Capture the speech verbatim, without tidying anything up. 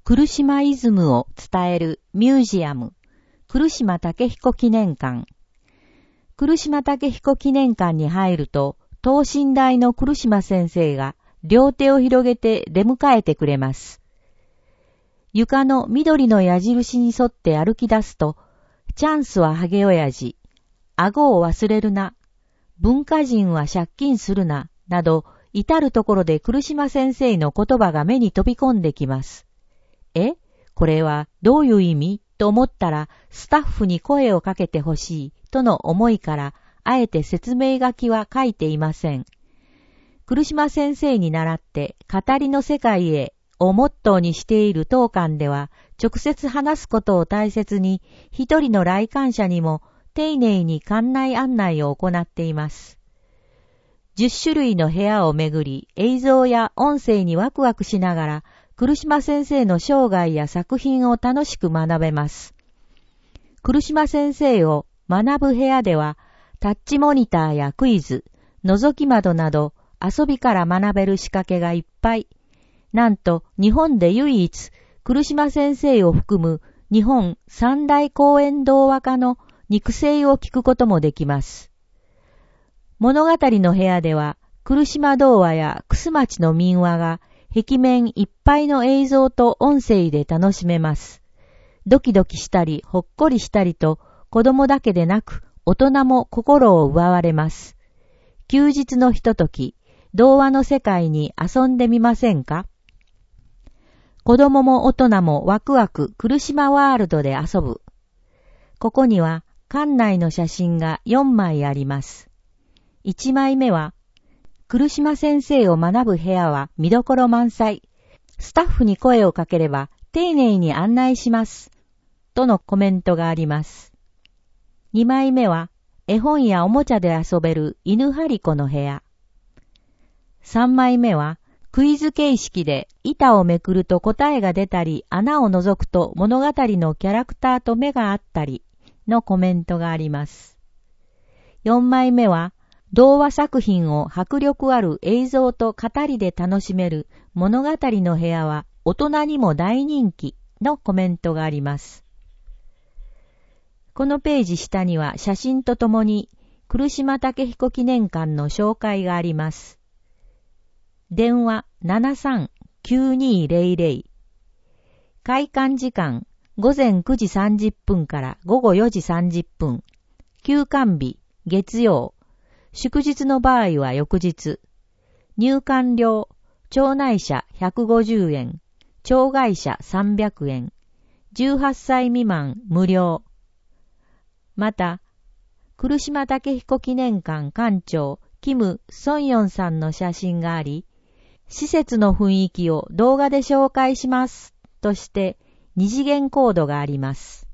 来島イズムを伝えるミュージアム、来島武彦記念館。来島武彦記念館に入ると、等身大の来島先生が両手を広げて出迎えてくれます。床の緑の矢印に沿って歩き出すと、チャンスはハゲ親父、顎を忘れるな、文化人は借金するな、など、至るところで来島先生の言葉が目に飛び込んできます。え、これはどういう意味と思ったら、スタッフに声をかけてほしいとの思いから、あえて説明書きは書いていません。来島先生に倣って語りの世界へをモットーにしている当館では、直接話すことを大切に、一人の来館者にも丁寧に館内案内を行っています。十種類の部屋をめぐり、映像や音声にワクワクしながら、来島先生の生涯や作品を楽しく学べます。来島先生を学ぶ部屋では、タッチモニターやクイズ、覗き窓など遊びから学べる仕掛けがいっぱい。なんと日本で唯一、来島先生を含む日本三大公演童話家の肉声を聞くこともできます。物語の部屋では、来島童話や楠町の民話が壁面いっぱいの映像と音声で楽しめます。ドキドキしたりほっこりしたりと子供だけでなく大人も心を奪われます。休日のひととき、童話の世界に遊んでみませんか？子供も大人もワクワク来島ワールドで遊ぶ。ここには館内の写真がよんまいあります。いちまいめは、来島先生を学ぶ部屋は見どころ満載。スタッフに声をかければ丁寧に案内します。とのコメントがあります。にまいめは、絵本やおもちゃで遊べる犬張り子の部屋。さんまいめは、クイズ形式で板をめくると答えが出たり、穴を覗くと物語のキャラクターと目があったりのコメントがあります。よんまいめは、童話作品を迫力ある映像と語りで楽しめる物語の部屋は大人にも大人気のコメントがあります。このページ下には写真とともに来島武彦記念館の紹介があります。電話 ななさんきゅうにーぜろぜろ 開館時間午前くじさんじゅっぷんから午後よじさんじゅっぷん、休館日月曜、祝日の場合は翌日。入館料、町内者ひゃくごじゅうえん、町外者さんびゃくえん、じゅうはっさい未満無料。また、来島武彦記念館館長、キム・ソンヨンさんの写真があり、施設の雰囲気を動画で紹介しますとして二次元コードがあります。